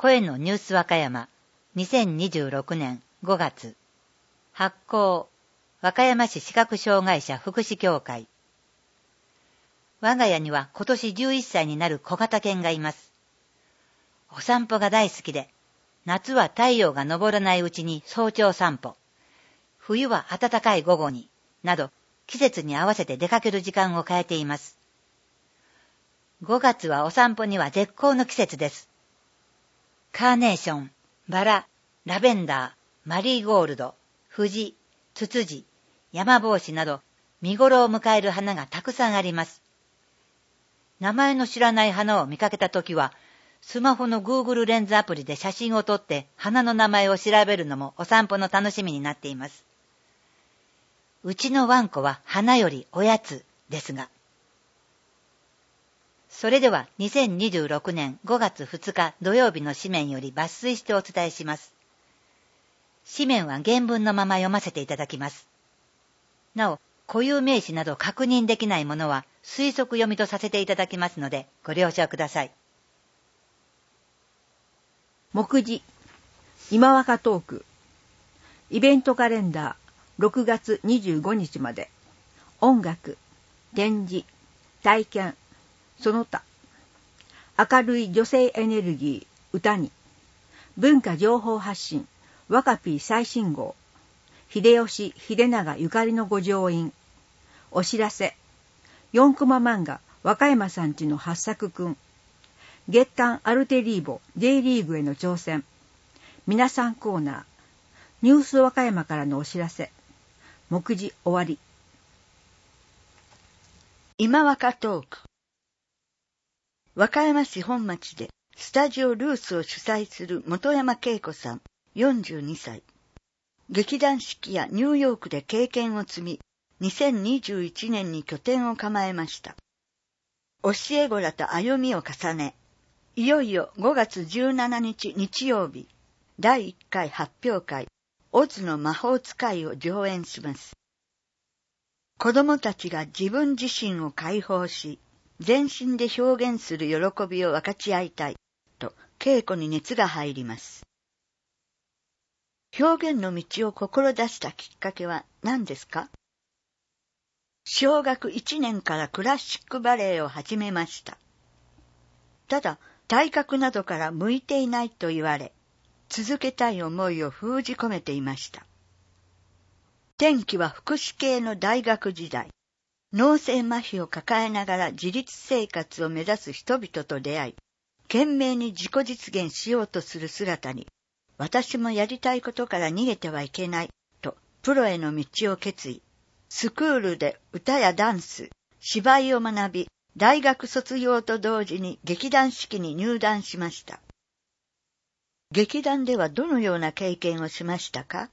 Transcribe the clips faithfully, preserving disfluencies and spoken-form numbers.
声のニュース和歌山にせんにじゅうろくねんごがつ発行和歌山市視覚障害者福祉協会。我が家には今年じゅういっさいになる小型犬がいます。お散歩が大好きで、夏は太陽が昇らないうちに早朝散歩、冬は暖かい午後に、など季節に合わせて出かける時間を変えています。ごがつはお散歩には絶好の季節です。カーネーション、バラ、ラベンダー、マリーゴールド、藤、ツツジ、山帽子など見頃を迎える花がたくさんあります。名前の知らない花を見かけたときは、スマホの Google レンズアプリで写真を撮って花の名前を調べるのもお散歩の楽しみになっています。うちのワンコは花よりおやつですが。それではにせんにじゅうろくねんごがつふつか土曜日の紙面より抜粋してお伝えします。紙面は原文のまま読ませていただきます。なお、固有名詞など確認できないものは推測読みとさせていただきますのでご了承ください。 目次、今若トーク、イベントカレンダーろくがつにじゅうごにちまで、音楽、展示、体験、その他、明るい女性エネルギー、歌に、文化情報発信、若ピー最新号、秀吉秀長ゆかりの御城印、お知らせ、よんコマ漫画和歌山さんちの八作くん、月刊アルテリーボ J リーグへの挑戦、皆さんコーナー、ニュース和歌山からのお知らせ、目次終わり。 今若トーク。和歌山市本町でスタジオルースを主催する本山恵子さん、よんじゅうにさい。劇団四季やニューヨークで経験を積み、にせんにじゅういちねんに拠点を構えました。教え子らと歩みを重ね、いよいよごがつじゅうしちにち日曜日、だいいっかい発表会、オズの魔法使いを上演します。子供たちが自分自身を解放し、全身で表現する喜びを分かち合いたい、と稽古に熱が入ります。表現の道を志したきっかけは何ですか？小学いちねんからクラシックバレエを始めました。ただ、体格などから向いていないと言われ、続けたい思いを封じ込めていました。転機は福祉系の大学時代、脳性麻痺を抱えながら自立生活を目指す人々と出会い、懸命に自己実現しようとする姿に、私もやりたいことから逃げてはいけない、とプロへの道を決意。スクールで歌やダンス、芝居を学び、大学卒業と同時に劇団四季に入団しました。劇団ではどのような経験をしましたか？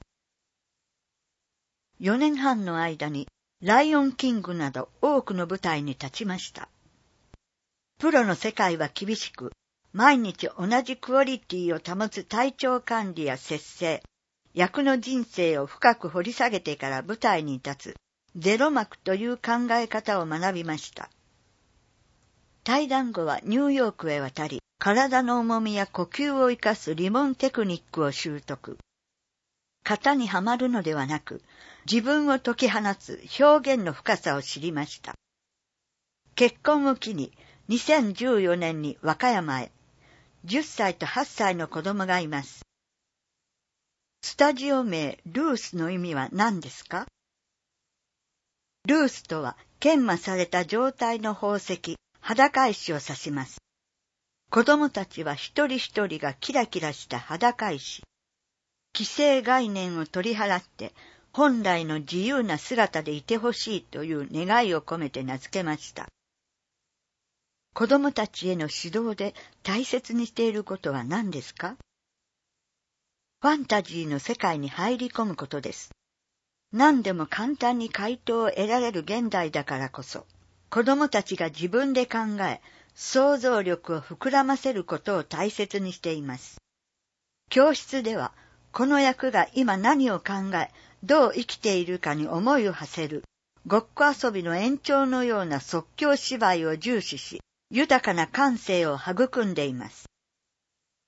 よねんはんの間にライオンキングなど多くの舞台に立ちました。プロの世界は厳しく、毎日同じクオリティを保つ体調管理や節制、役の人生を深く掘り下げてから舞台に立つゼロ幕という考え方を学びました。退団後はニューヨークへ渡り、体の重みや呼吸を生かすリモンテクニックを習得。型にはまるのではなく、自分を解き放つ表現の深さを知りました。結婚を機ににせんじゅうよねんに和歌山へ、じゅっさいとはっさいの子供がいます。スタジオ名ルースの意味は何ですか？ルースとは研磨された状態の宝石、裸石を指します。子供たちは一人一人がキラキラした裸石。既成概念を取り払って本来の自由な姿でいてほしいという願いを込めて名付けました。子供たちへの指導で大切にしていることは何ですか？ファンタジーの世界に入り込むことです。何でも簡単に回答を得られる現代だからこそ、子供たちが自分で考え、想像力を膨らませることを大切にしています。教室では、この役が今何を考え、どう生きているかに思いを馳せる、ごっこ遊びの延長のような即興芝居を重視し、豊かな感性を育んでいます。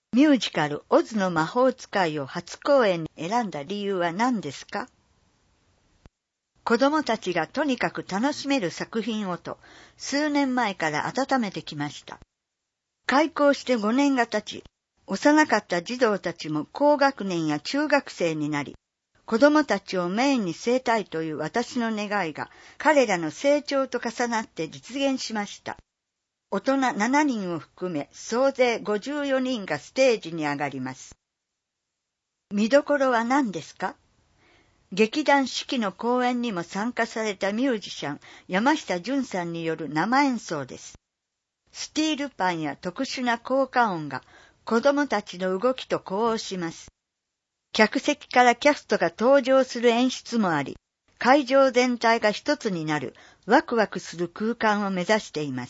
ミュージカルオズの魔法使いを初公演に選んだ理由は何ですか？子供たちがとにかく楽しめる作品をと数年前から温めてきました。開校してごねんが経ち、幼かった児童たちも高学年や中学生になり、子供たちをメインに据えたいという私の願いが彼らの成長と重なって実現しました。大人ななにんを含め総勢ごじゅうよにんがステージに上がります。見どころは何ですか？劇団四季の公演にも参加されたミュージシャン山下淳さんによる生演奏です。スティールパンや特殊な効果音が子供たちの動きと呼応します。客席からキャストが登場する演出もあり、会場全体が一つになるワクワクする空間を目指しています。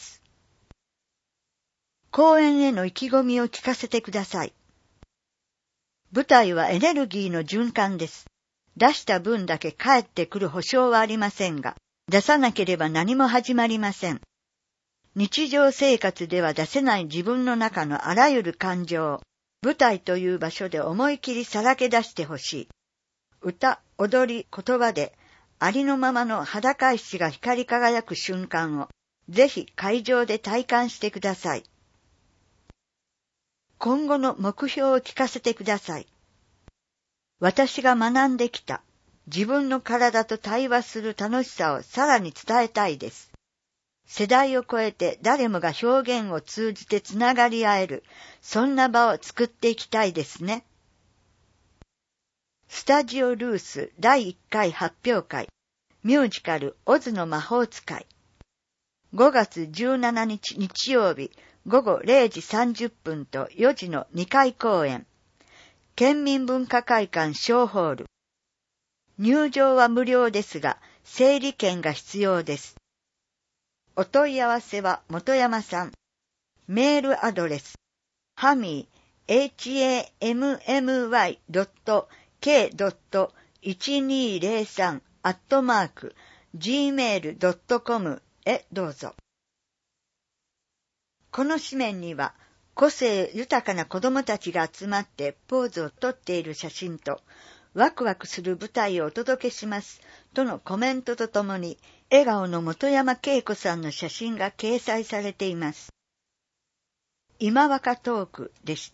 公演への意気込みを聞かせてください。舞台はエネルギーの循環です。出した分だけ返ってくる保証はありませんが、出さなければ何も始まりません。日常生活では出せない自分の中のあらゆる感情を舞台という場所で思い切りさらけ出してほしい。歌、踊り、言葉でありのままの裸石が光り輝く瞬間をぜひ会場で体感してください。今後の目標を聞かせてください。私が学んできた自分の体と対話する楽しさをさらに伝えたいです。世代を超えて誰もが表現を通じてつながり合える、そんな場を作っていきたいですね。スタジオルースだいいっかい発表会、ミュージカルオズの魔法使い。ごがつじゅうしちにち日曜日ごごれいじさんじゅっぷんとよじのにかい公演。県民文化会館小ホール。入場は無料ですが、整理券が必要です。お問い合わせは本山さん。メールアドレス、ハミー、hammy.k.いちにーぜろさん アットマーク、ジーメールドットコム へどうぞ。この紙面には、個性豊かな子供たちが集まってポーズをとっている写真と、ワクワクする舞台をお届けしますとのコメントとともに、笑顔の本山恵子さんの写真が掲載されています。今若トークでした。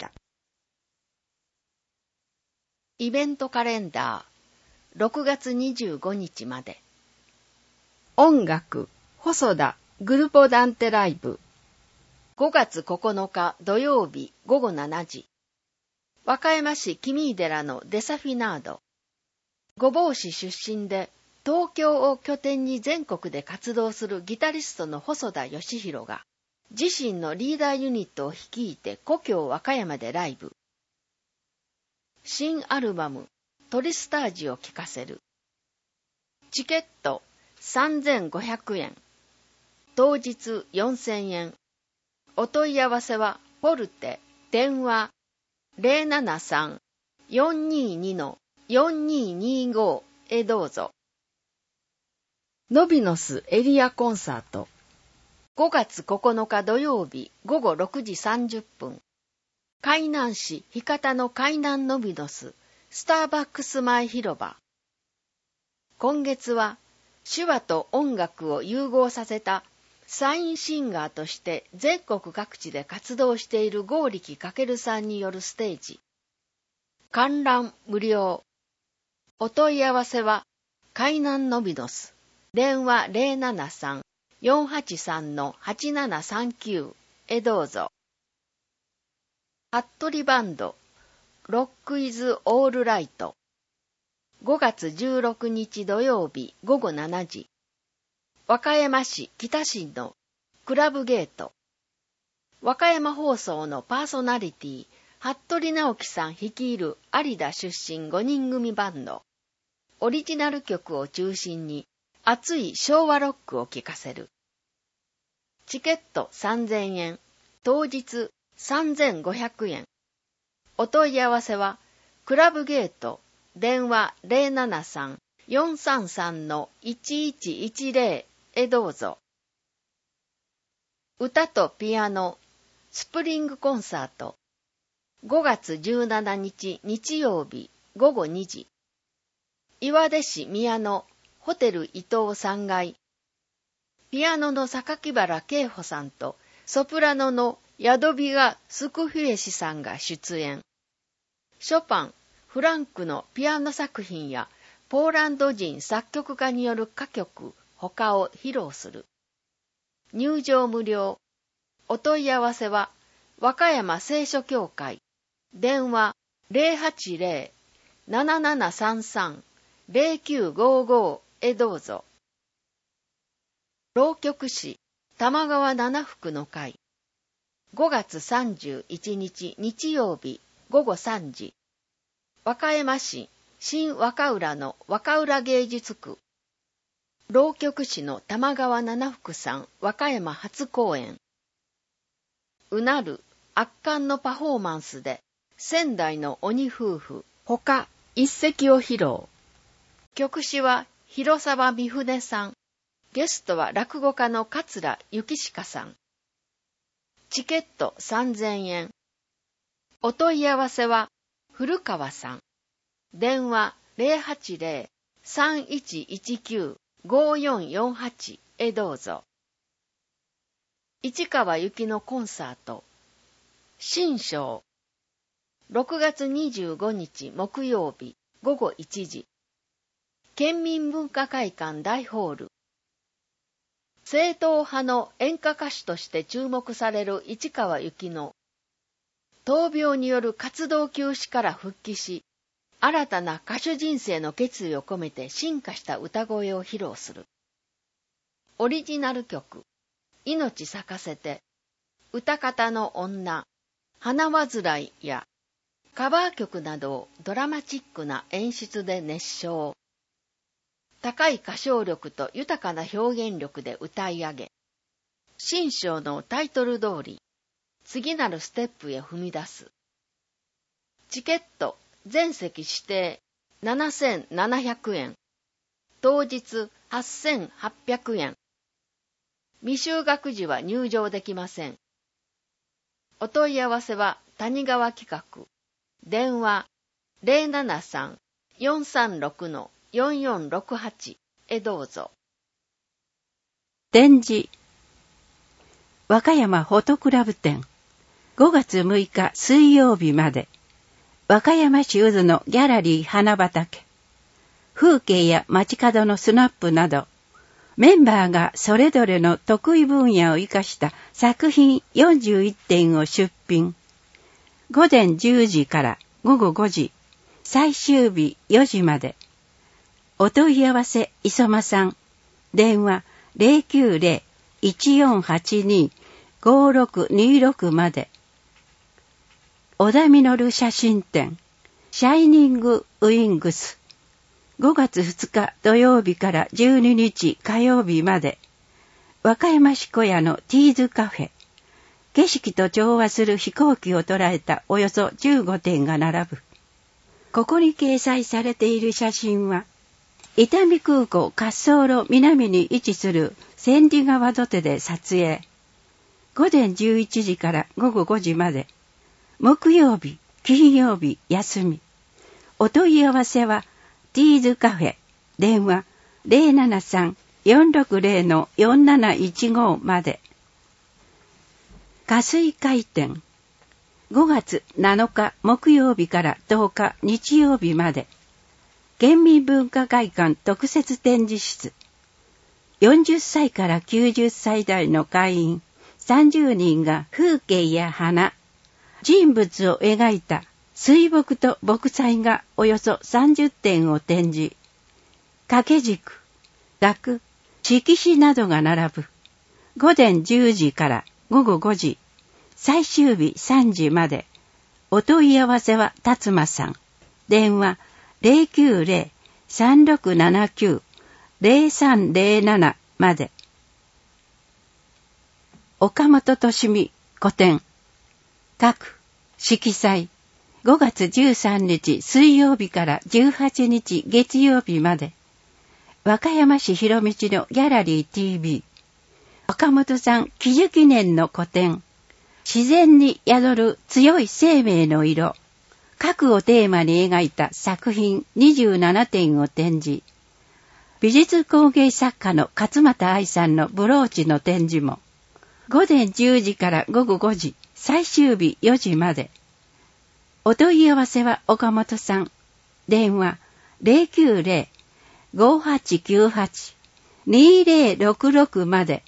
イベントカレンダー、ろくがつにじゅうごにちまで。音楽、細田グルポダンテライブ。ごがつここのか土曜日ごごしちじ。和歌山市君井寺のデサフィナード。御坊市出身で東京を拠点に全国で活動するギタリストの細田義弘が自身のリーダーユニットを率いて故郷和歌山でライブ。新アルバムトリスタージを聴かせる。チケットさんぜんごひゃくえん。当日よんせんえん。お問い合わせはポルテ電話 ゼロななさん よんにーに よんにーにーご へどうぞ。ノビノスエリアコンサート。ごがつここのか土曜日ごごろくじさんじゅっぷん。海南市日方の海南ノビノススターバックス前広場。今月は手話と音楽を融合させたサインシンガーとして全国各地で活動している剛力翔さんによるステージ。観覧無料。お問い合わせは海南ノビノス電話 ゼロななさん よんはちさん はちななさんきゅう へどうぞ。服部バンドロックイズオールライト。ごがつじゅうろくにち土曜日ごごしちじ。和歌山市北新のクラブゲート。和歌山放送のパーソナリティ服部直樹さん率いる有田出身ごにん組バンド。オリジナル曲を中心に熱い昭和ロックを聴かせる。チケットさんぜんえん。当日さんぜんごひゃくえん。お問い合わせはクラブゲート電話 ゼロななさん よんさんさん いちいちいちゼロ へどうぞ。歌とピアノスプリングコンサート。 ごがつじゅうしちにち日曜日ごごにじ。岩出市宮野ホテル伊東さんがい。ピアノの榊原慶穂さんとソプラノの宿ビガ・スクフィレシさんが出演。ショパン、フランクのピアノ作品やポーランド人作曲家による歌曲他を披露する。入場無料。お問い合わせは和歌山聖書協会。電話 ゼロはちゼロ ななななさんさん ゼロきゅうごご へどうぞ。浪曲師玉川七福の会。ごがつさんじゅういちにち日曜日ごごさんじ。和歌山市新和歌浦の和歌浦芸術区。浪曲師の玉川七福さん和歌山初公演。うなる圧巻のパフォーマンスで仙台の鬼夫婦他一席を披露。曲師は広沢美船さん。ゲストは落語家の桂幸鹿さん。チケットさんぜんえん。お問い合わせは古川さん。電話 ゼロはちゼロ さんいちいちきゅう ごよんよんはち へどうぞ。市川由紀のコンサート。新章。ろくがつにじゅうごにち木曜日ごごいちじ。県民文化会館大ホール。正統派の演歌歌手として注目される市川由紀の闘病による活動休止から復帰し、新たな歌手人生の決意を込めて進化した歌声を披露する。オリジナル曲、命咲かせて、歌方の女、花煩いやカバー曲などをドラマチックな演出で熱唱。高い歌唱力と豊かな表現力で歌い上げ、新章のタイトル通り、次なるステップへ踏み出す。チケット、全席指定ななせんななひゃくえん。当日はっせんはっぴゃくえん。未就学時は入場できません。お問い合わせは谷川企画。電話 ゼロななさん よんさんろく よんよんろくはち へどうぞ。 展示。和歌山フォトクラブ展。ごがつむいか水曜日まで。和歌山市渦のギャラリー花畑。風景や街角のスナップなど、メンバーがそれぞれの得意分野を生かした作品よんじゅういってんを出品。ごぜんじゅうじからごごごじ、最終日よじまで。お問い合わせ磯間さん。電話 ゼロきゅうゼロ いちよんはちに ごろくにろく まで。小田実写真展。シャイニングウィングス。ごがつふつか土曜日からじゅうににち火曜日まで。和歌山市小屋のティーズカフェ。景色と調和する飛行機を捉えたおよそじゅうごてんが並ぶ。ここに掲載されている写真は、伊丹空港滑走路南に位置する千里川土手で撮影。ごぜんじゅういちじからごごごじまで。木曜日、金曜日、休み。お問い合わせは、ティーズカフェ、電話ゼロななさん よんろくゼロ よんなないちご まで。花水会展。ごがつなのか木曜日からとおか日曜日まで。県民文化会館特設展示室。よんじゅっさいからきゅうじゅっさい代の会員さんじゅうにんが風景や花、人物を描いた水墨と墨彩がおよそさんじゅってんを展示。掛け軸、額、色紙などが並ぶ。ごぜんじゅうじからごごごじ、最終日さんじまで。お問い合わせは辰馬さん。電話ゼロきゅうゼロ さんろくななきゅう ゼロさんゼロなな まで。岡本利美個展。各色彩。ごがつじゅうさんにち水曜日からじゅうはちにち月曜日まで。和歌山市広道のギャラリー ティービー。岡本さん喜寿記念の個展。 自然に宿る強い生命の色、核をテーマに描いた作品にじゅうななてんを展示。美術工芸作家の勝俣愛さんのブローチの展示も、午前じゅうじから午後ごじ、最終日よじまで。お問い合わせは岡本さん。電話 ゼロきゅうゼロ ごはちきゅうはち にゼロろくろく まで。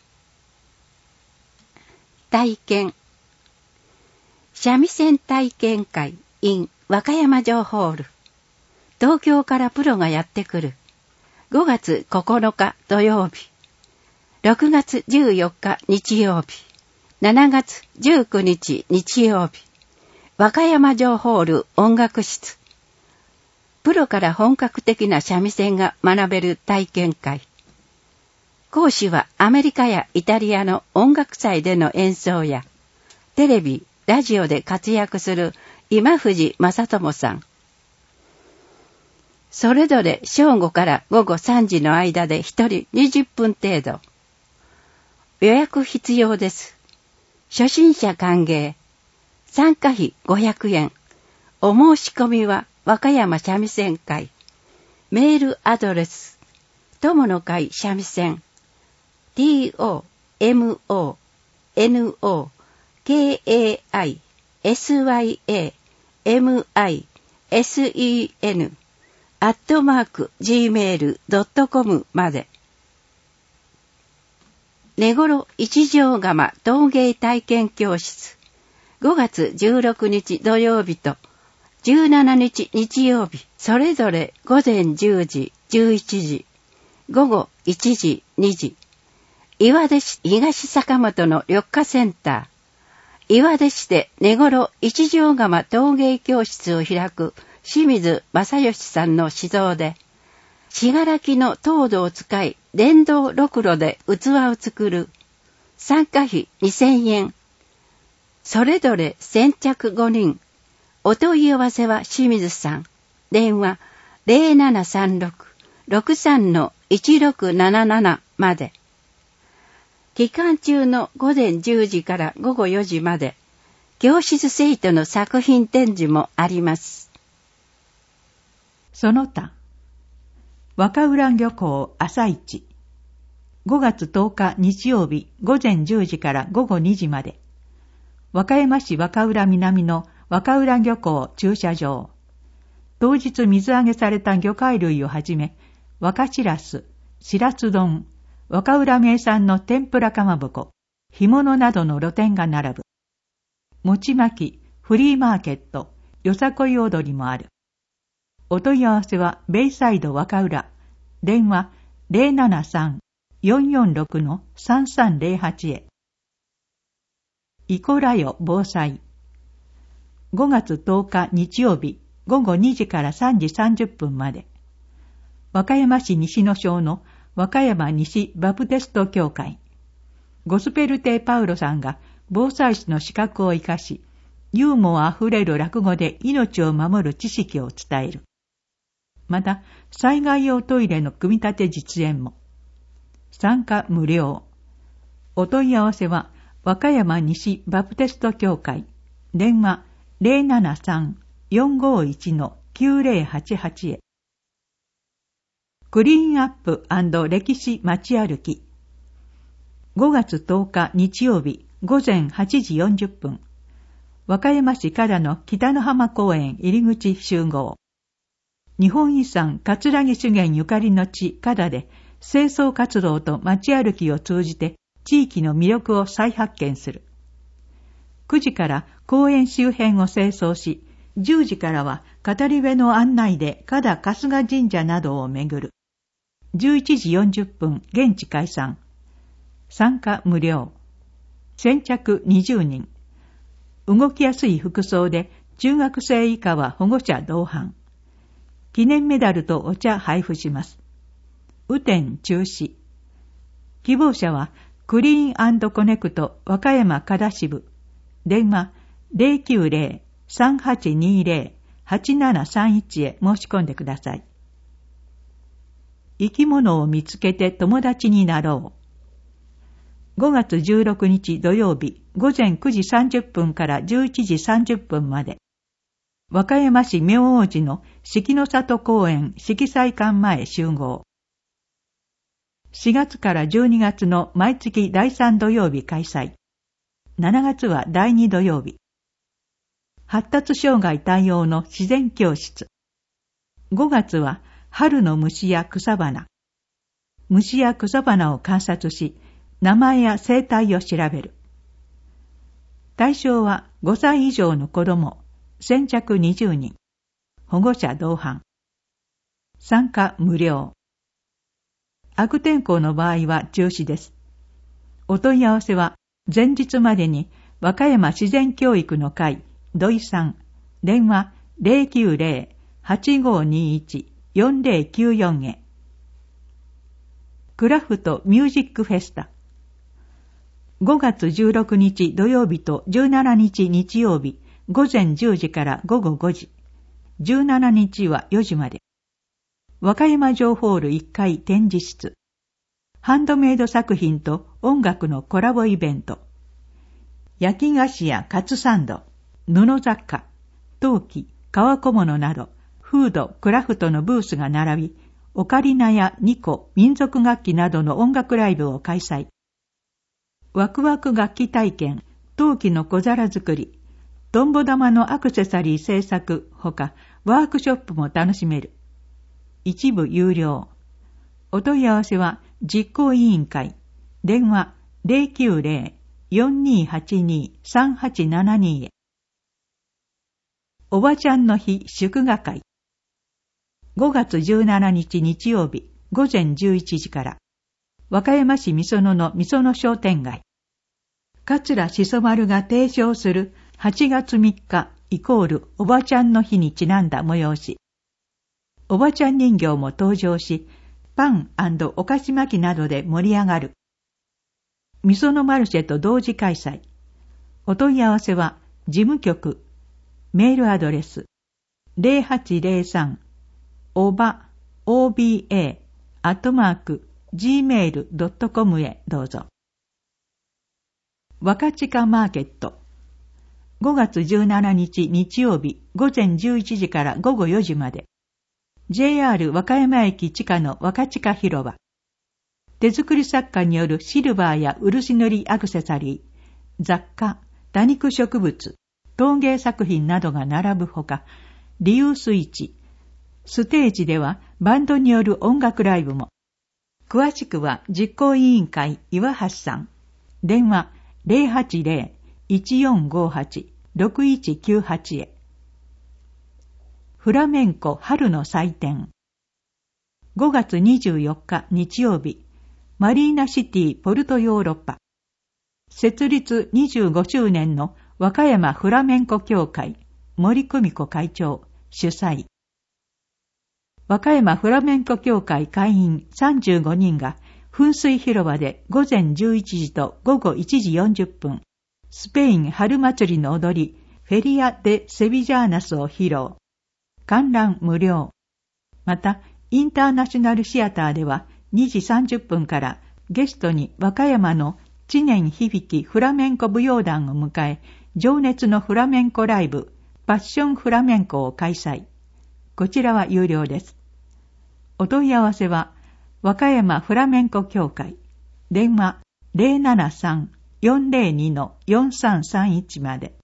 体験。三味線体験会 in 和歌山城ホール。東京からプロがやってくる。ごがつここのか土曜日。ろくがつじゅうよっか日曜日。しちがつじゅうくにち日曜日。和歌山城ホール音楽室。プロから本格的な三味線が学べる体験会。講師はアメリカやイタリアの音楽祭での演奏や、テレビ、ラジオで活躍する今藤正智さん。それぞれ正午から午後さんじの間で一人にじゅっぷん程度。予約必要です。初心者歓迎。参加費ごひゃくえん。お申し込みは和歌山三味線会。メールアドレス。友の会三味線。トモノカイサヤミセンアットマーク ジーメールドットコム まで。根頃一条釜陶芸体験教室。ごがつじゅうろくにち土曜日とじゅうしちにち日曜日、それぞれ午前じゅうじ、じゅういちじ、午後いちじ、にじ。岩出市東坂本の緑化センター。岩出市で根頃一条釜陶芸教室を開く清水正義さんの指導で、信楽の陶土を使い、電動ろくろで器を作る。参加費にせんえん。それぞれ先着ごにん。お問い合わせは清水さん。電話 ゼロななさんろく ろくさん いちろくなななな まで。期間中の午前じゅうじから午後よじまで、教室生徒の作品展示もあります。 その他、和歌浦漁港朝市。ごがつとおか日曜日午前じゅうじから午後にじまで。和歌山市和歌浦南の和歌浦漁港駐車場。当日水揚げされた魚介類をはじめ、若しらす、しらす丼、和歌浦名産の天ぷらかまぼこ、干物などの露店が並ぶ。餅巻き、フリーマーケット、よさこい踊りもある。お問い合わせはベイサイド和歌浦。電話 ゼロななさん よんよんろく さんさんゼロはち へ。イコラヨ防災。ごがつとおか日曜日午後にじからさんじさんじゅっぷんまで。和歌山市西野町の和歌山西バプテスト教会。ゴスペルテパウロさんが防災士の資格を生かし、ユーモアあふれる落語で命を守る知識を伝える。また、災害用トイレの組み立て実演も。参加無料。お問い合わせは、和歌山西バプテスト教会。電話 ゼロななさん よんごいち きゅうゼロはちはち へ。クリーンアップ&歴史街歩き。ごがつとおか日曜日午前はちじよんじゅっぷん。和歌山市加田の北の浜公園入口集合。日本遺産葛城修験ゆかりの地加田で清掃活動と街歩きを通じて地域の魅力を再発見する。くじから公園周辺を清掃し、じゅうじからは語り部の案内で加田春日神社などを巡る。じゅういちじよんじゅっぷん現地解散。参加無料。先着にじゅうにん。動きやすい服装で中学生以下は保護者同伴。記念メダルとお茶配布します。雨天中止。希望者はクリーン&コネクト和歌山加田支部。電話 ゼロきゅうゼロ さんはちにゼロ はちななさんいち へ申し込んでください。生き物を見つけて友達になろう。 ごがつじゅうろくにち土曜日ごぜんくじさんじゅっぷんからじゅういちじさんじゅっぷんまで。和歌山市明王寺の四季の里公園色彩館前集合。しがつからじゅうにがつの毎月だいさん土曜日開催。しちがつはだいに土曜日。発達障害対応の自然教室。ごがつは春の虫や草花。虫や草花を観察し、名前や生態を調べる。対象はごさい以上の子供、先着にじゅうにん。保護者同伴。参加無料。悪天候の場合は中止です。お問い合わせは前日までに和歌山自然教育の会土井さん、電話 ゼロきゅうゼロ はちごにいち よんゼロきゅうよん へ。クラフトミュージックフェスタ。ごがつじゅうろくにち土曜日とじゅうしちにち日曜日ごぜんじゅうじからごごごじ。じゅうしちにちはよじまで。和歌山城ホールいっかい展示室。ハンドメイド作品と音楽のコラボイベント。焼き菓子やカツサンド、布雑貨、陶器、革小物など、フード、クラフトのブースが並び、オカリナやニコ、民族楽器などの音楽ライブを開催。ワクワク楽器体験、陶器の小皿作り、トンボ玉のアクセサリー製作ほか、ワークショップも楽しめる。一部有料。お問い合わせは実行委員会。電話 ゼロきゅうゼロ よんにはちに さんはちななに へ。おばちゃんの日祝賀会。ごがつじゅうしちにち日曜日ごぜんじゅういちじから。和歌山市みそののみその商店街。桂しそ丸が提唱するはちがつみっかイコールおばちゃんの日にちなんだ催し。おばちゃん人形も登場し、パン&お菓子巻きなどで盛り上がる。みそのマルシェと同時開催。お問い合わせは事務局、メールアドレス ゼロはちゼロさん おば オービーエー アットマーク ジーメール ドットコム へどうぞ。若近マーケット。ごがつじゅうしちにち日曜日ごぜんじゅういちじからごごよじまで。ジェイアール 和歌山駅地下の若近広場。手作り作家によるシルバーや漆塗りアクセサリー、雑貨、多肉植物、陶芸作品などが並ぶほか、リユース市、ステージではバンドによる音楽ライブも。詳しくは実行委員会岩橋さん。電話 ゼロはちゼロ いちよんごはち ろくいちきゅうはち へ。フラメンコ春の祭典。ごがつにじゅうよっか日曜日、マリーナシティポルトヨーロッパ。設立にじゅうごしゅうねんの和歌山フラメンコ協会、森久美子会長、主催。和歌山フラメンコ協会会員さんじゅうごにんが噴水広場でごぜんじゅういちじとごごいちじよんじゅっぷん、スペイン春祭りの踊り、フェリア・デ・セビジャーナスを披露。観覧無料。また、インターナショナルシアターではにじさんじゅっぷんからゲストに和歌山の知念響フラメンコ舞踊団を迎え、情熱のフラメンコライブ、パッションフラメンコを開催。こちらは有料です。お問い合わせは、和歌山フラメンコ協会、電話 ゼロななさん よんゼロに よんさんさんいち まで。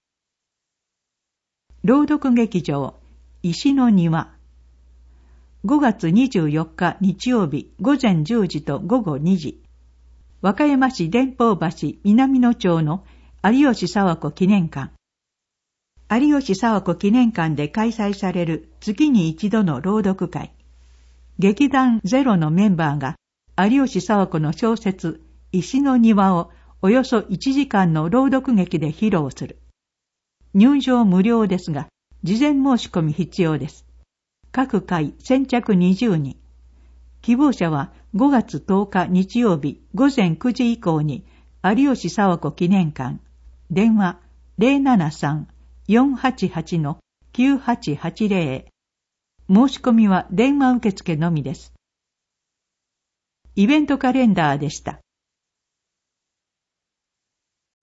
朗読劇場、石の庭。ごがつにじゅうよっか日曜日ごぜんじゅうじとごごにじ。和歌山市電報橋南野町の有吉佐和子記念館。有吉佐和子記念館で開催される月に一度の朗読会。劇団ゼロのメンバーが有吉佐和子の小説石の庭をおよそいちじかんの朗読劇で披露する。入場無料ですが、事前申し込み必要です。各回先着にじゅうにん。希望者はごがつとおか日曜日ごぜんくじ以降に有吉佐和子記念館、電話 ゼロななさん よんはちはち きゅうはちはちゼロ。申し込みは電話受付のみです。イベントカレンダーでした。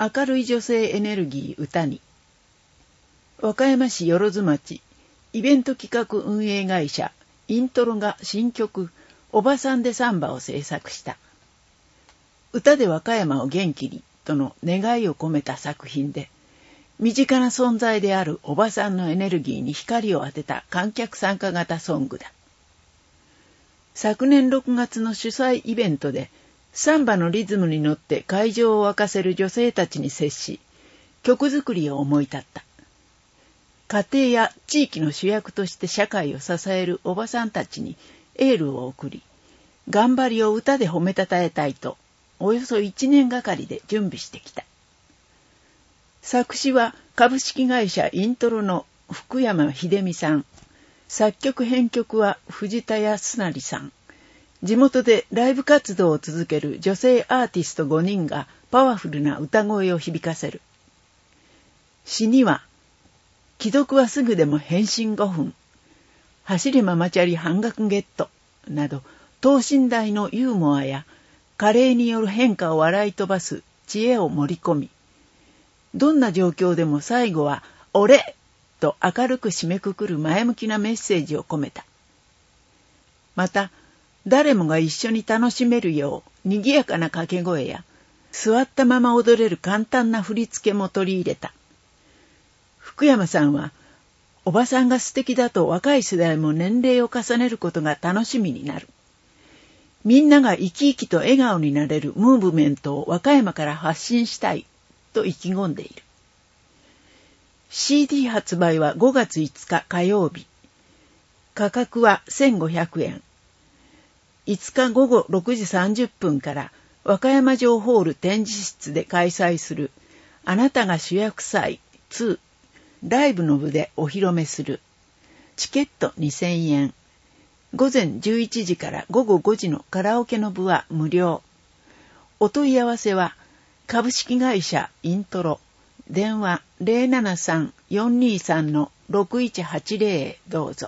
明るい女性エネルギー歌に、和歌山市万町イベント企画運営会社イントロが新曲おばさんでサンバを制作した。歌で和歌山を元気にとの願いを込めた作品で、身近な存在であるおばさんのエネルギーに光を当てた観客参加型ソングだ。昨年ろくがつの主催イベントで、サンバのリズムに乗って会場を沸かせる女性たちに接し、曲作りを思い立った。家庭や地域の主役として社会を支えるおばさんたちにエールを送り、頑張りを歌で褒めたたえたいと、およそいちねんがかりで準備してきた。作詞は株式会社イントロの福山秀美さん。作曲編曲は藤田康成さん。地元でライブ活動を続ける女性アーティストごにんがパワフルな歌声を響かせる。詩には、既読はすぐでも返信ごふん、走れママチャリ半額ゲットなど等身大のユーモアや加齢による変化を笑い飛ばす知恵を盛り込み、どんな状況でも最後は俺と明るく締めくくる前向きなメッセージを込めた。また、誰もが一緒に楽しめるよう賑やかな掛け声や座ったまま踊れる簡単な振り付けも取り入れた。福山さんは、おばさんが素敵だと若い世代も年齢を重ねることが楽しみになる。みんなが生き生きと笑顔になれるムーブメントを和歌山から発信したいと意気込んでいる。シーディー 発売はごがついつか火曜日。価格はせんごひゃくえん。いつかごごろくじさんじゅっぷんから和歌山城ホール展示室で開催するあなたが主役祭にライブの部でお披露目する。チケットにせんえん。ごぜんじゅういちじからごごごじのカラオケの部は無料。お問い合わせは株式会社イントロ。電話 ゼロななさん よんにさん ろくいちはちゼロ へどうぞ。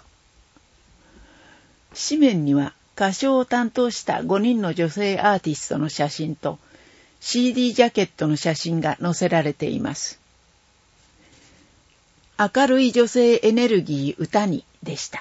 紙面には歌唱を担当したごにんの女性アーティストの写真と シーディー ジャケットの写真が載せられています。明るい女性エネルギー歌にでした。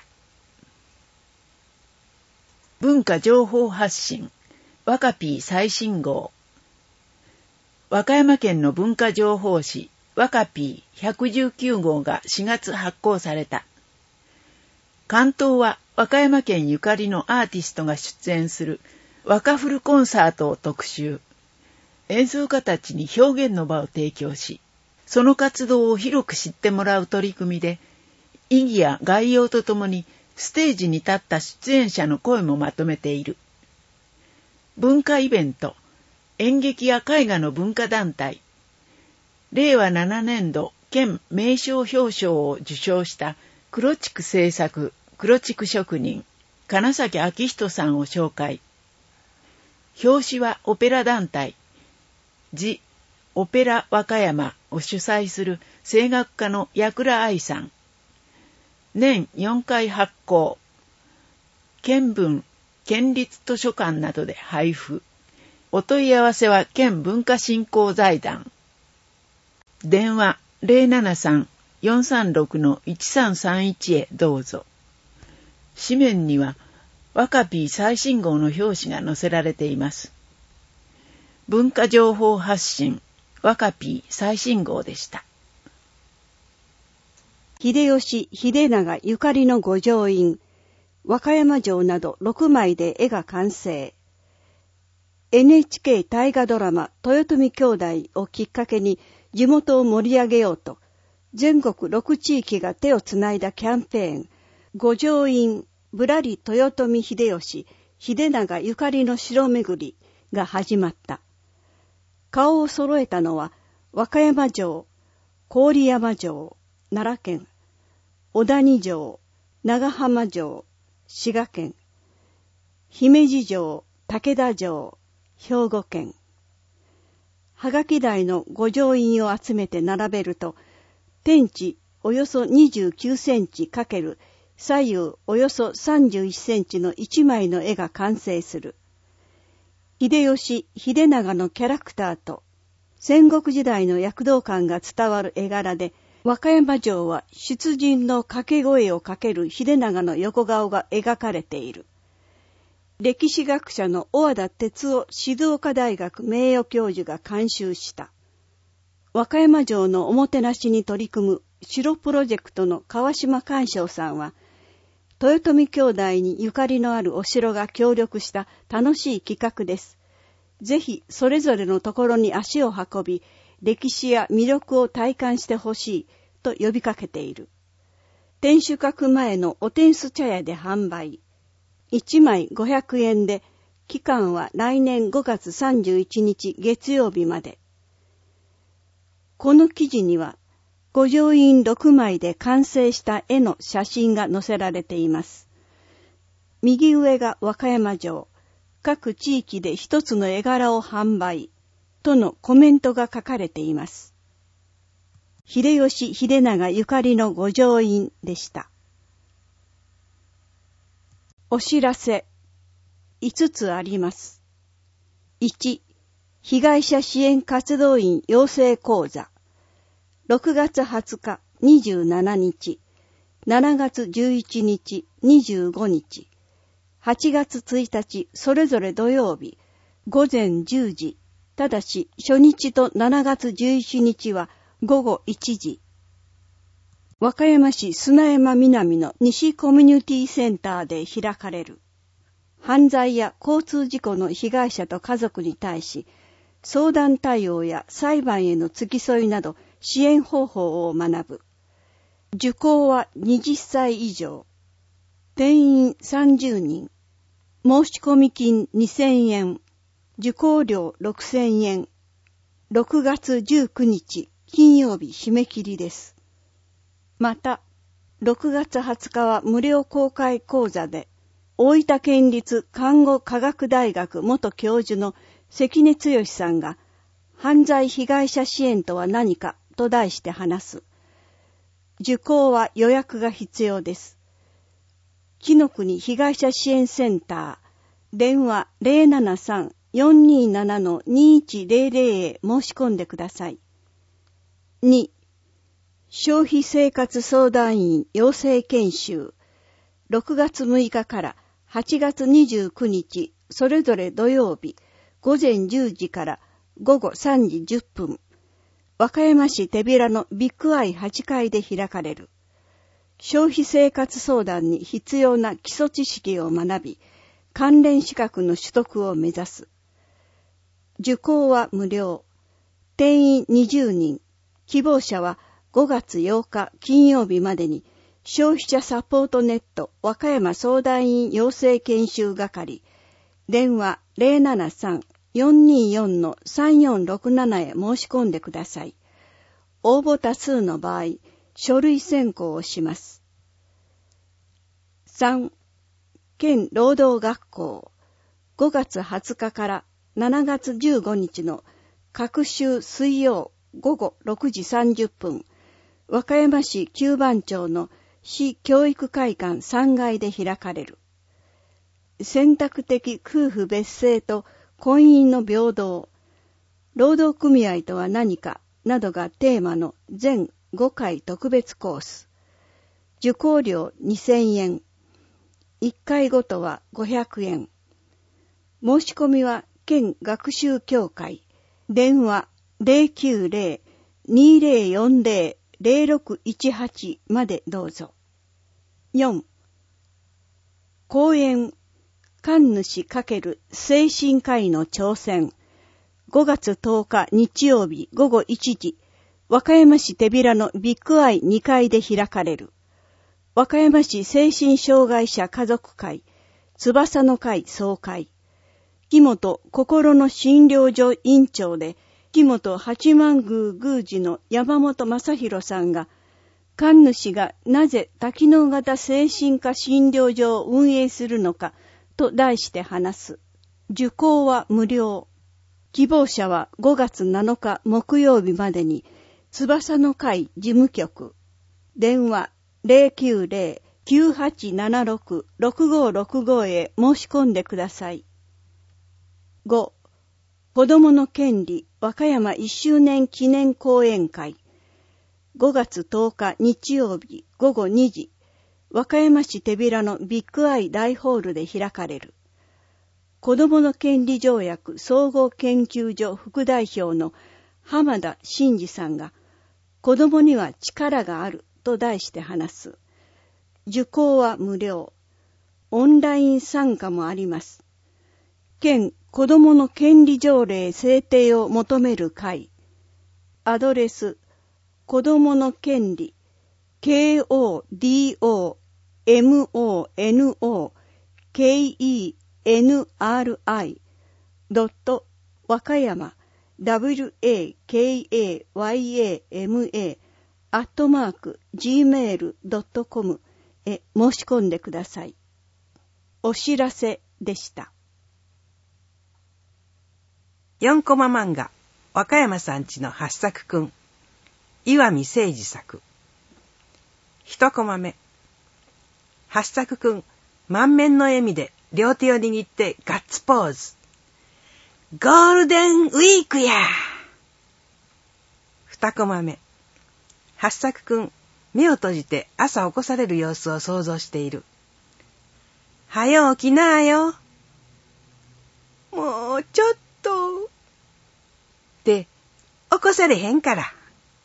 文化情報発信わかぴー最新号。和歌山県の文化情報誌わかぴーひゃくじゅうきゅうごうがしがつ発行された。関東は和歌山県ゆかりのアーティストが出演する和歌フルコンサートを特集。演奏家たちに表現の場を提供し、その活動を広く知ってもらう取り組みで、意義や概要とともにステージに立った出演者の声もまとめている。文化イベント、演劇や絵画の文化団体、れいわななねんど県名称表彰を受賞した黒竹製作黒竹職人、金崎明人さんを紹介。表紙はオペラ団体、ジ・オペラ和歌山を主催する声楽家の矢倉愛さん。年よんかい発行。県文、県立図書館などで配布。お問い合わせは県文化振興財団。電話 ゼロななさん よんさんろく いちさんさんいち へどうぞ。紙面にはわかぴー最新号の表紙が載せられています。文化情報発信わかぴー最新号でした。 秀吉、秀長ゆかりの御城印、和歌山城などろくまいで絵が完成。エヌエイチケー 大河ドラマ豊臣兄弟をきっかけに地元を盛り上げようと、全国ろく地域が手をつないだキャンペーン、御城印ぶらり豊臣秀吉、秀長ゆかりの城巡りが始まった。顔を揃えたのは和歌山城、郡山城、奈良県、小谷城、長浜城、滋賀県、姫路城、武田城、兵庫県。はがき台の御城印を集めて並べると、天地およそにじゅうきゅうセンチ×左右およそさんじゅういちセンチのいちまいの絵が完成する。秀吉、秀長のキャラクターと、 戦国時代の躍動感が伝わる絵柄で、和歌山城は出陣の掛け声をかける秀長の横顔が描かれている。歴史学者の小和田哲夫静岡大学名誉教授が監修した。和歌山城のおもてなしに取り組む城プロジェクトの川島寛昌さんは、豊臣兄弟にゆかりのあるお城が協力した楽しい企画です。ぜひそれぞれのところに足を運び、歴史や魅力を体感してほしいと呼びかけている。天守閣前のお天須茶屋で販売。いちまいごひゃくえんで、期間は来年ごがつさんじゅういちにち月曜日まで。この記事には、五条院ろくまいで完成した絵の写真が載せられています。右上が和歌山城、各地域で一つの絵柄を販売、とのコメントが書かれています。秀吉秀長ゆかりの五条院でした。お知らせいつつあります。いち、被害者支援活動員養成講座。ろくがつはつか、にじゅうしちにち、しちがつじゅういちにち、にじゅうごにち、はちがつついたちそれぞれ土曜日、ごぜんじゅうじ、ただし初日としちがつじゅういちにちはごごいちじ。和歌山市砂山南の西コミュニティセンターで開かれる。犯罪や交通事故の被害者と家族に対し、相談対応や裁判への付き添いなど支援方法を学ぶ。受講ははたち以上。定員さんじゅうにん。申し込み金にせんえん。受講料ろくせんえん。ろくがつじゅうくにち金曜日締め切りです。また、ろくがつはつかは無料公開講座で、大分県立看護科学大学元教授の関根剛さんが、犯罪被害者支援とは何かと題して話す。受講は予約が必要です。紀の国被害者支援センター、電話 ゼロななさん よんにーなな のにいちゼロゼロ へ申し込んでください。に、消費生活相談員養成研修、ろくがつむいかからはちがつにじゅうくにち、それぞれ土曜日、ごぜんじゅうじからごごさんじじゅっぷん、和歌山市手平のビッグアイはちかいで開かれる。消費生活相談に必要な基礎知識を学び、関連資格の取得を目指す。受講は無料。定員にじゅうにん。希望者はごがつようか金曜日までに消費者サポートネット和歌山相談員養成研修係、電話 ゼロななさん よんにーよん のさんよんろくなな へ申し込んでください。応募多数の場合、書類選考をします。さん、県労働学校、ごがつはつかからしちがつじゅうごにちの各週水曜ごごろくじさんじゅっぷん、和歌山市九番町の市教育会館さんがいで開かれる。選択的夫婦別姓と婚姻の平等、労働組合とは何かなどがテーマの全ごかい特別コース。受講料にせんえん。いっかいごとはごひゃくえん。申し込みは県学習協会。電話 ゼロきゅうゼロ にーゼロよんゼロ ゼロろくいちはち までどうぞ。よん、講演神主×精神科医の挑戦。ごがつとおか日曜日ごごいちじ、和歌山市手平のビッグアイにかいで開かれる。和歌山市精神障害者家族会、翼の会総会。木本心の診療所院長で、木本八幡宮宮司の山本正弘さんが、神主がなぜ多機能型精神科診療所を運営するのかと題して話す。受講は無料。希望者はごがつなのか木曜日までに、翼の会事務局、電話 ゼロきゅうゼロ きゅうはちななろく ろくごろくご へ申し込んでください。ご、 子どもの権利和歌山いっしゅうねん記念講演会、ごがつとおか日曜日ごごにじ、和歌山市手平のビッグアイ大ホールで開かれる。子どもの権利条約総合研究所副代表の浜田真二さんが、子どもには力があると題して話す。受講は無料。オンライン参加もあります。県子どもの権利条例制定を求める会。アドレス、子どもの権利、ケーオーディーオーエムオーエヌオーケーイーエヌアールアイ ドット和歌山 ダブリューエーケーエーワイエーエムエー アットマーク ジーメール ドットコム へ申し込んでください。お知らせでした。 よんコマ漫画和歌山さんちの八作くん、岩見誠二作。一コマ目。八作くん、満面の笑みで両手を握ってガッツポーズ。ゴールデンウィークや。二コマ目。八作くん、目を閉じて朝起こされる様子を想像している。はよ起きなーよ。もうちょっと。で、起こされへんから。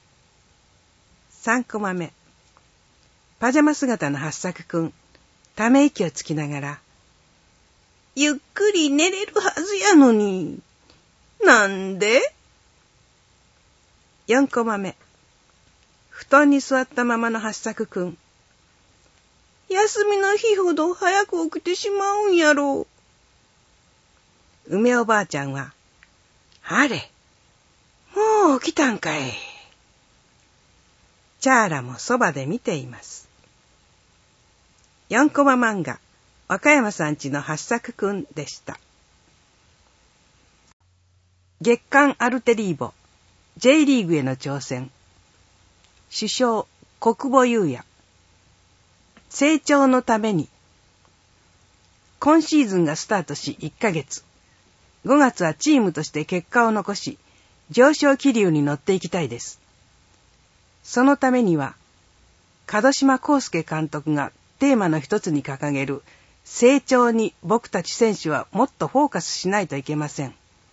三コマ目。パジャマ姿の八作くん、ため息をつきながら、ゆっくり寝れるはずやのに、なんで？四コマ目。布団に座ったままの八作くん、休みの日ほど早く起きてしまうんやろう。梅おばあちゃんは、あれ、もう起きたんかい。チャーラもそばで見ています。よんコマ漫画、和歌山さんちの八作くんでした。月刊アルテリーボ、J リーグへの挑戦。主将、小久保裕也。成長のために。今シーズンがスタートしいっかげつ。ごがつはチームとして結果を残し、上昇気流に乗っていきたいです。そのためには、門島康介監督がテーマの一つに掲げる成長に僕たち選手はもっとフォーカスしないといけません。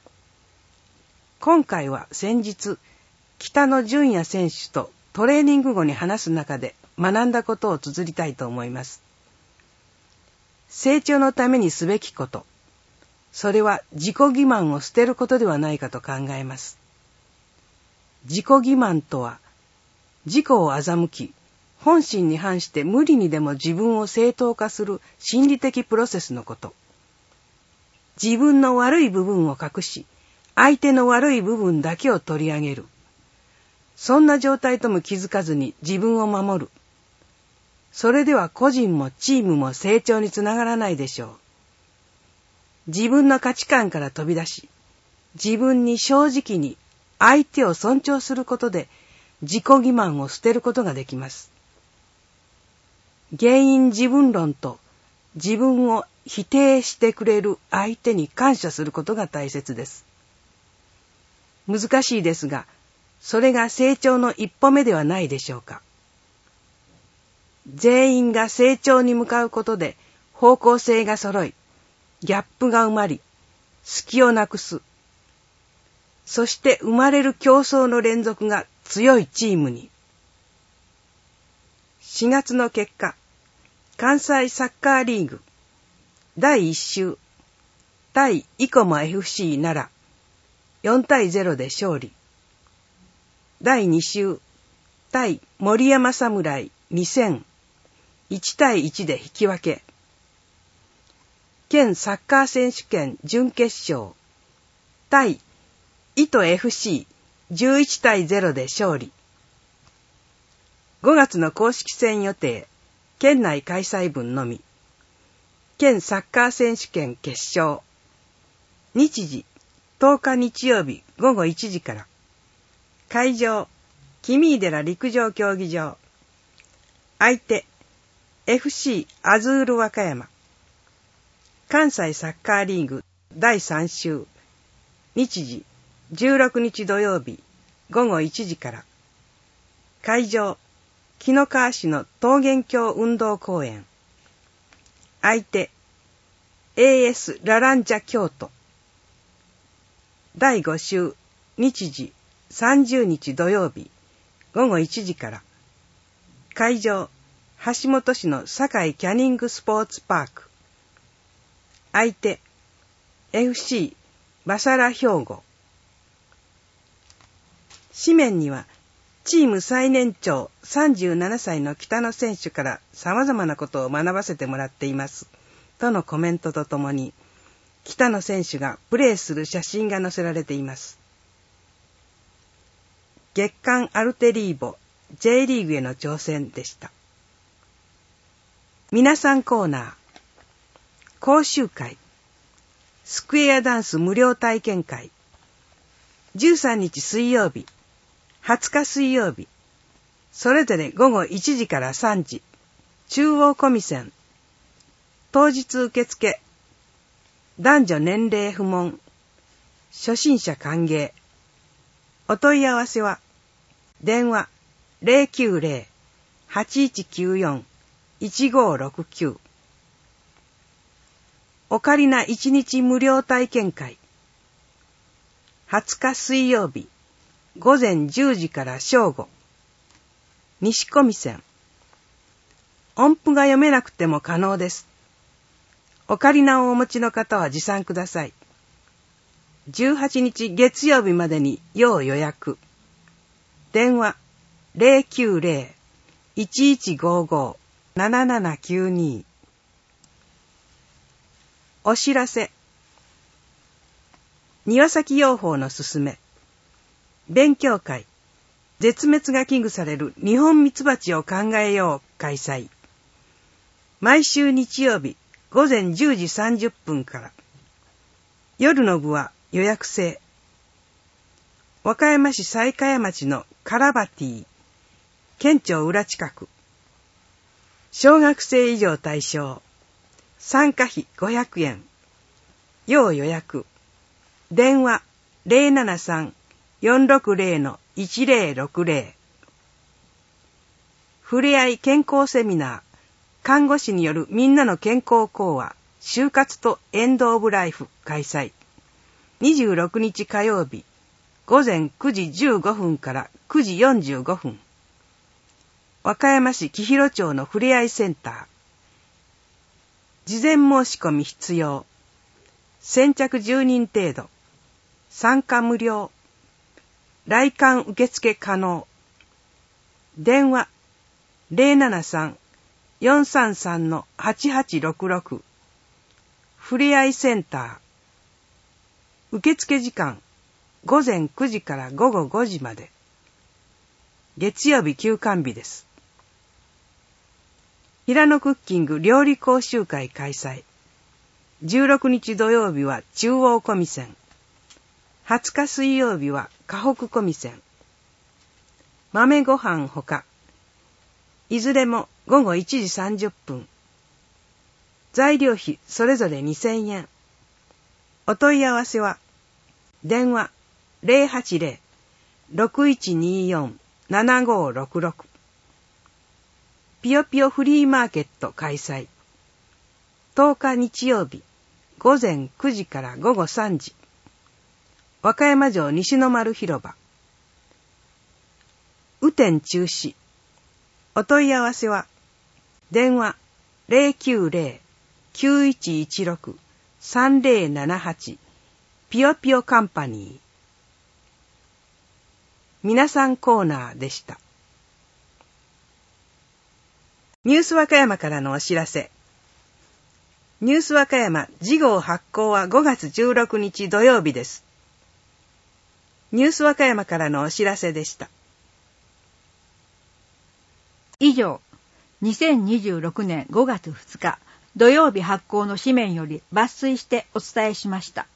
今回は先日、北野純也選手とトレーニング後に話す中で学んだことを綴りたいと思います。成長のためにすべきこと、それは自己欺瞞を捨てることではないかと考えます。自己欺瞞とは、自己を欺き、本心に反して無理にでも自分を正当化する心理的プロセスのこと。自分の悪い部分を隠し、相手の悪い部分だけを取り上げる。そんな状態とも気づかずに自分を守る。それでは個人もチームも成長につながらないでしょう。自分の価値観から飛び出し、自分に正直に相手を尊重することで自己欺瞞を捨てることができます。原因自分論と自分を否定してくれる相手に感謝することが大切です。難しいですが、それが成長の一歩目ではないでしょうか。全員が成長に向かうことで方向性が揃い、ギャップが埋まり、隙をなくす。そして生まれる競争の連続が強いチームに。しがつの結果、関西サッカーリーグだいいっ週対生駒 エフシー 奈良よんたいゼロで勝利。だいに週対森山侍にせんいちたいいちで引き分け。県サッカー選手権準決勝対伊都 エフシーじゅういちたいゼロで勝利。ごがつの公式戦予定、県内開催分のみ。県サッカー選手権決勝。日時、とおか日曜日ごごいちじから。会場、君井寺陸上競技場。相手、エフシー アズール和歌山。関西サッカーリーグだいさん週。 日時じゅうろくにち土曜日ごごいちじから。会場、紀の川市の桃源郷運動公園。相手、エーエス ラランジャ京都。だいご週、日時さんじゅうにち土曜日ごごいちじから。会場、橋本市の堺キャニングスポーツパーク。相手、エフシー バサラ兵庫。紙面には、チーム最年長さんじゅうななさいの北野選手から様々なことを学ばせてもらっています。とのコメントとともに、北野選手がプレーする写真が載せられています。月刊アルテリーボ J リーグへの挑戦でした。皆さんコーナー、講習会、スクエアダンス無料体験会、じゅうさんにち水曜日、はつか水曜日、それぞれごごいちじからさんじ、中央コミセン、当日受付、男女年齢不問、初心者歓迎。お問い合わせは、電話 ゼロきゅうゼロ はちいちきゅうよん いちごろくきゅう。オカリナいちにち無料体験会。はつか水曜日、ごぜんじゅうじから正午。西コミセン。音符が読めなくても可能です。オカリナをお持ちの方は持参ください。じゅうはちにち月曜日までに要予約。電話 ゼロきゅうゼロ いちいちごご ななななきゅうに。お知らせ。庭先養蜂のすすめ。勉強会。絶滅が危惧される日本ミツバチを考えよう開催。毎週日曜日ごぜんじゅうじさんじゅっぷんから。夜の部は予約制。和歌山市西海町のカラバティ、県庁裏近く。小学生以上対象。参加費ごひゃくえん。要予約。電話 ゼロななさん よんろくゼロ いちゼロろくゼロ。ふれあい健康セミナー。看護師によるみんなの健康講話、就活とエンドオブライフ開催。にじゅうろくにち火曜日、ごぜんくじじゅうごふんからくじよんじゅうごふん。和歌山市紀広町のふれあいセンター。事前申し込み必要。先着じゅうにん程度。参加無料。来館受付可能。電話 ゼロななさん よんさんさん はちはちろくろく。ふれあいセンター。受付時間ごぜんくじからごごごじまで。月曜日休館日です。平野クッキング料理講習会開催。じゅうろくにち土曜日は中央コミセン。はつか水曜日は河北コミセン。豆ご飯ほか。いずれもごごいちじさんじゅっぷん。材料費それぞれにせんえん。お問い合わせは、電話 ゼロはちゼロ ろくいちによん ななごろくろく。ぴよぴよフリーマーケット開催。とおか日曜日、ごぜんくじからごごさんじ。和歌山城西の丸広場。雨天中止。お問い合わせは、電話 ゼロきゅうゼロ きゅういちいちろく さんゼロななはち。ぴよぴよカンパニー。皆さんコーナーでした。ニュース和歌山からのお知らせ。ニュース和歌山次号発行はごがつじゅうろくにち土曜日です。ニュース和歌山からのお知らせでした。 以上、にせんにじゅうろくねんごがつふつか土曜日発行の紙面より抜粋してお伝えしました。